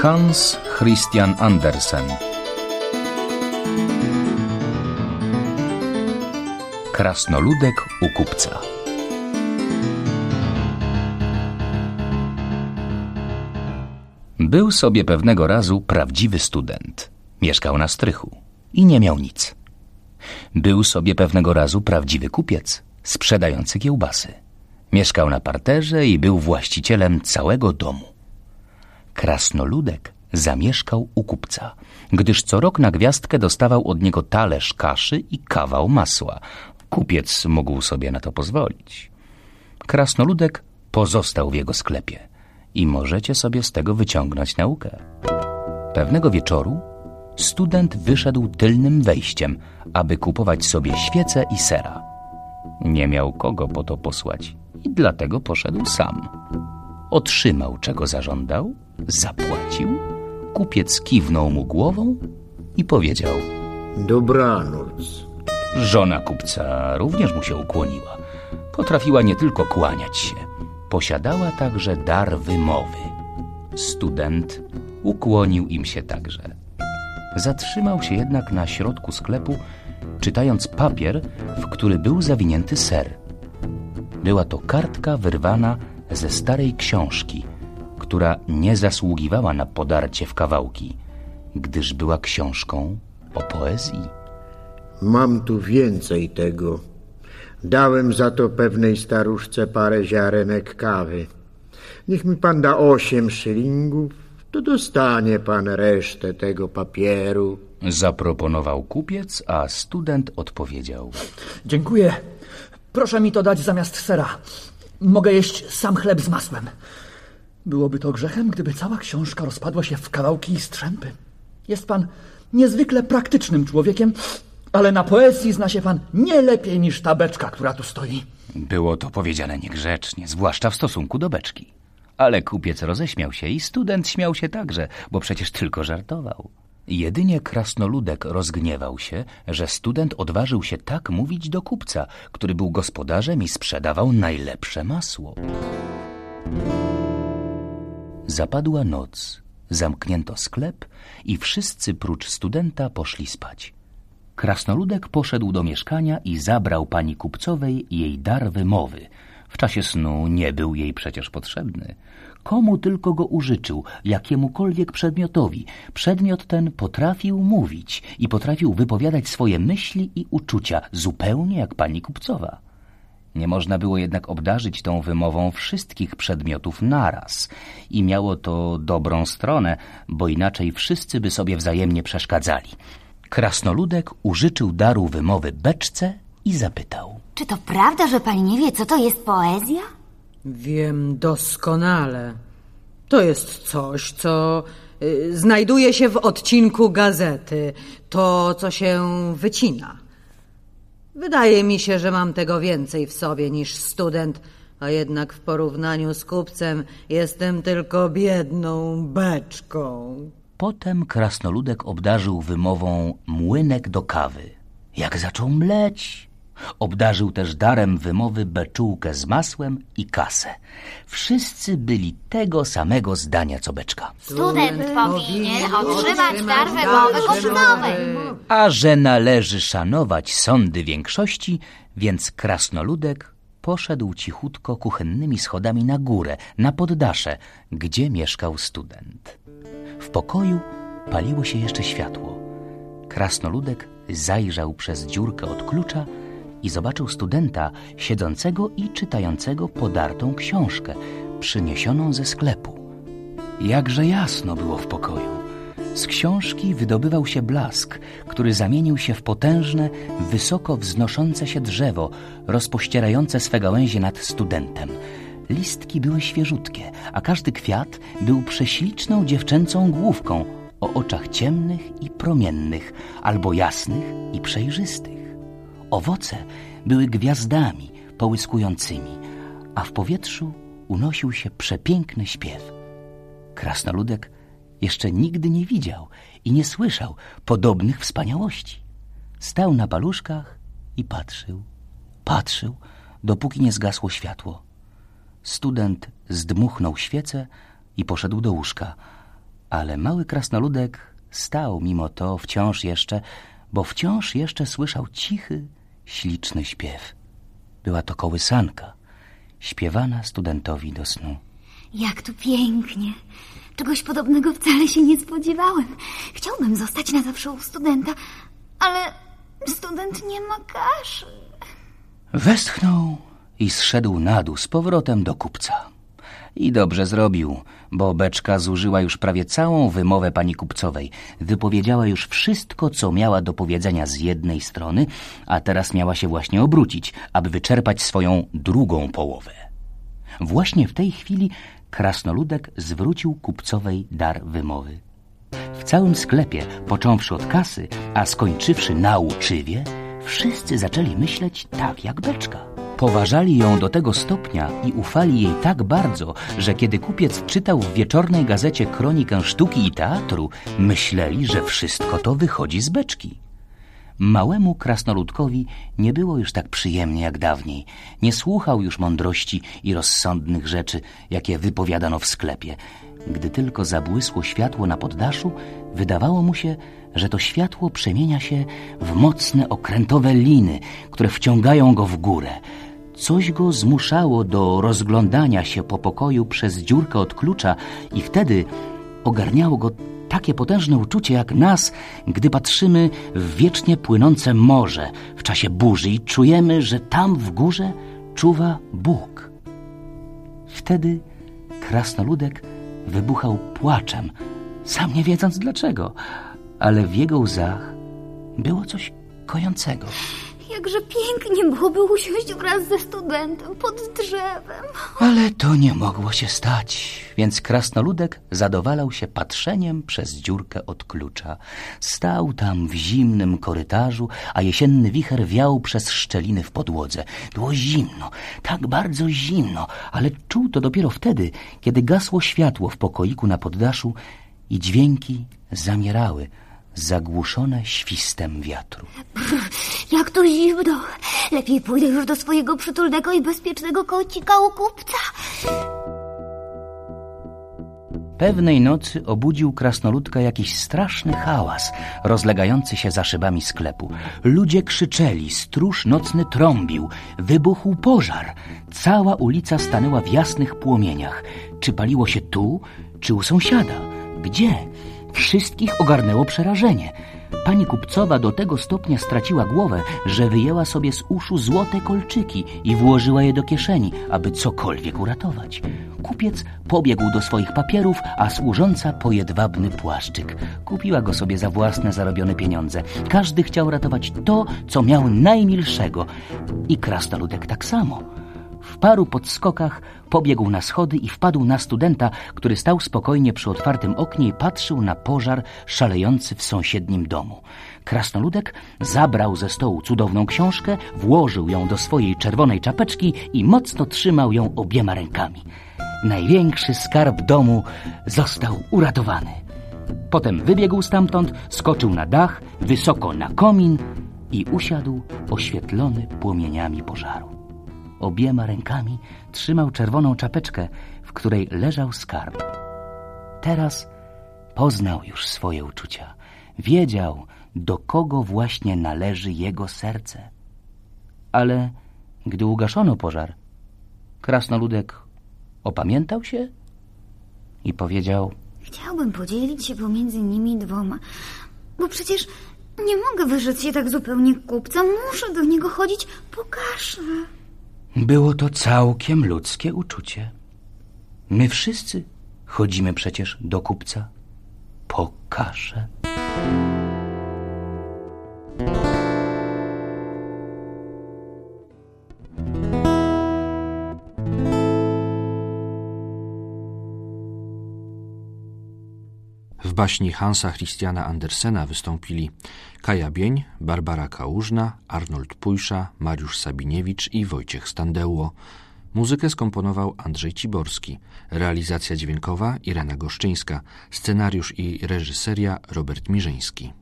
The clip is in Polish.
Hans Christian Andersen. Krasnoludek u kupca. Był sobie pewnego razu prawdziwy student. Mieszkał na strychu i nie miał nic. Był sobie pewnego razu prawdziwy kupiec, sprzedający kiełbasy. Mieszkał na parterze i był właścicielem całego domu. Krasnoludek zamieszkał u kupca, gdyż co rok na gwiazdkę dostawał od niego talerz kaszy i kawał masła. Kupiec mógł sobie na to pozwolić. Krasnoludek pozostał w jego sklepie i możecie sobie z tego wyciągnąć naukę. Pewnego wieczoru student wyszedł tylnym wejściem, aby kupować sobie świece i sera. Nie miał kogo po to posłać i dlatego poszedł sam. Otrzymał, czego zażądał, zapłacił, kupiec kiwnął mu głową i powiedział: dobranoc. Żona kupca również mu się ukłoniła. Potrafiła nie tylko kłaniać się, posiadała także dar wymowy. Student ukłonił im się także. Zatrzymał się jednak na środku sklepu, czytając papier, w który był zawinięty ser. Była to kartka wyrwana ze starej książki, która nie zasługiwała na podarcie w kawałki, gdyż była książką o poezji. Mam tu więcej tego. Dałem za to pewnej staruszce parę ziarenek kawy. Niech mi pan da 8 szylingów, to dostanie pan resztę tego papieru. Zaproponował kupiec, a student odpowiedział: dziękuję. Proszę mi to dać zamiast sera. Mogę jeść sam chleb z masłem. Byłoby to grzechem, gdyby cała książka rozpadła się w kawałki i strzępy. Jest pan niezwykle praktycznym człowiekiem, ale na poezji zna się pan nie lepiej niż ta beczka, która tu stoi. Było to powiedziane niegrzecznie, zwłaszcza w stosunku do beczki. Ale kupiec roześmiał się i student śmiał się także, bo przecież tylko żartował. Jedynie krasnoludek rozgniewał się, że student odważył się tak mówić do kupca, który był gospodarzem i sprzedawał najlepsze masło. Zapadła noc, zamknięto sklep i wszyscy prócz studenta poszli spać. Krasnoludek poszedł do mieszkania i zabrał pani kupcowej jej dar wymowy. W czasie snu nie był jej przecież potrzebny. Komu tylko go użyczył, jakiemukolwiek przedmiotowi, przedmiot ten potrafił mówić i potrafił wypowiadać swoje myśli i uczucia, zupełnie jak pani kupcowa. Nie można było jednak obdarzyć tą wymową wszystkich przedmiotów naraz i miało to dobrą stronę, bo inaczej wszyscy by sobie wzajemnie przeszkadzali. Krasnoludek użyczył daru wymowy beczce i zapytał: czy to prawda, że pani nie wie, co to jest poezja? Wiem doskonale. To jest coś, co znajduje się w odcinku gazety. To, co się wycina. Wydaje mi się, że mam tego więcej w sobie niż student, a jednak w porównaniu z kupcem jestem tylko biedną beczką. Potem krasnoludek obdarzył wymową młynek do kawy. Jak zaczął mleć, obdarzył też darem wymowy beczułkę z masłem i kasę. Wszyscy byli tego samego zdania co beczka. Student powinien otrzymać dar wymowy kosztowej. A że należy szanować sądy większości, więc krasnoludek poszedł cichutko kuchennymi schodami na górę, na poddasze, gdzie mieszkał student. W pokoju paliło się jeszcze światło. Krasnoludek zajrzał przez dziurkę od klucza i zobaczył studenta siedzącego i czytającego podartą książkę, przyniesioną ze sklepu. Jakże jasno było w pokoju. Z książki wydobywał się blask, który zamienił się w potężne, wysoko wznoszące się drzewo, rozpościerające swe gałęzie nad studentem. Listki były świeżutkie, a każdy kwiat był prześliczną dziewczęcą główką o oczach ciemnych i promiennych, albo jasnych i przejrzystych. Owoce były gwiazdami połyskującymi, a w powietrzu unosił się przepiękny śpiew. Krasnoludek jeszcze nigdy nie widział i nie słyszał podobnych wspaniałości. Stał na paluszkach i patrzył, dopóki nie zgasło światło. Student zdmuchnął świecę i poszedł do łóżka, Ale mały krasnoludek stał mimo to wciąż jeszcze słyszał cichy, śliczny śpiew. Była to kołysanka, śpiewana studentowi do snu. Jak tu pięknie. Czegoś podobnego wcale się nie spodziewałem. Chciałbym zostać na zawsze u studenta, ale student nie ma kaszy. Westchnął i zszedł na dół z powrotem do kupca. I dobrze zrobił, bo beczka zużyła już prawie całą wymowę pani kupcowej. Wypowiedziała już wszystko, co miała do powiedzenia z jednej strony, a teraz miała się właśnie obrócić, aby wyczerpać swoją drugą połowę. Właśnie w tej chwili krasnoludek zwrócił kupcowej dar wymowy. W całym sklepie, począwszy od kasy, a skończywszy na uczywie, wszyscy zaczęli myśleć tak jak beczka. Poważali ją do tego stopnia i ufali jej tak bardzo, że kiedy kupiec czytał w wieczornej gazecie kronikę sztuki i teatru, myśleli, że wszystko to wychodzi z beczki. Małemu krasnoludkowi nie było już tak przyjemnie jak dawniej. Nie słuchał już mądrości i rozsądnych rzeczy, jakie wypowiadano w sklepie. Gdy tylko zabłysło światło na poddaszu, wydawało mu się, że to światło przemienia się w mocne okrętowe liny, które wciągają go w górę. Coś go zmuszało do rozglądania się po pokoju przez dziurkę od klucza i wtedy ogarniało go takie potężne uczucie jak nas, gdy patrzymy w wiecznie płynące morze w czasie burzy i czujemy, że tam w górze czuwa Bóg. Wtedy krasnoludek wybuchał płaczem, sam nie wiedząc dlaczego, ale w jego łzach było coś kojącego. Jakże pięknie byłoby usiąść wraz ze studentem pod drzewem. Ale to nie mogło się stać, więc krasnoludek zadowalał się patrzeniem przez dziurkę od klucza. Stał tam w zimnym korytarzu, a jesienny wicher wiał przez szczeliny w podłodze. Było zimno, tak bardzo zimno, ale czuł to dopiero wtedy, kiedy gasło światło w pokoiku na poddaszu i dźwięki zamierały, zagłuszone świstem wiatru. Jak to zimno. Lepiej pójdę już do swojego przytulnego i bezpiecznego kącika u kupca. Pewnej nocy obudził krasnoludka jakiś straszny hałas, rozlegający się za szybami sklepu. Ludzie krzyczeli, stróż nocny trąbił, wybuchł pożar. Cała ulica stanęła w jasnych płomieniach. Czy paliło się tu, czy u sąsiada? Gdzie? Wszystkich ogarnęło przerażenie. Pani kupcowa do tego stopnia straciła głowę, że wyjęła sobie z uszu złote kolczyki i włożyła je do kieszeni, aby cokolwiek uratować. Kupiec pobiegł do swoich papierów, a służąca po jedwabny płaszczyk. Kupiła go sobie za własne zarobione pieniądze. Każdy chciał ratować to, co miał najmilszego. I krasnoludek tak samo. W paru podskokach pobiegł na schody i wpadł na studenta, który stał spokojnie przy otwartym oknie i patrzył na pożar szalejący w sąsiednim domu. Krasnoludek zabrał ze stołu cudowną książkę, włożył ją do swojej czerwonej czapeczki i mocno trzymał ją obiema rękami. Największy skarb domu został uratowany. Potem wybiegł stamtąd, skoczył na dach, wysoko na komin i usiadł oświetlony płomieniami pożaru. Obiema rękami trzymał czerwoną czapeczkę, w której leżał skarb. Teraz poznał już swoje uczucia. Wiedział, do kogo właśnie należy jego serce. Ale gdy ugaszono pożar, krasnoludek opamiętał się i powiedział: Chciałbym podzielić się pomiędzy nimi dwoma, bo przecież nie mogę wyrzec się tak zupełnie kupca. Muszę do niego chodzić po kaszę. Było to całkiem ludzkie uczucie. My wszyscy chodzimy przecież do kupca po kaszę. W baśni Hansa Christiana Andersena wystąpili Kaja Bień, Barbara Kałużna, Arnold Pujsza, Mariusz Sabiniewicz i Wojciech Standeło. Muzykę skomponował Andrzej Ciborski. Realizacja dźwiękowa Irena Goszczyńska. Scenariusz i reżyseria Robert Mirzyński.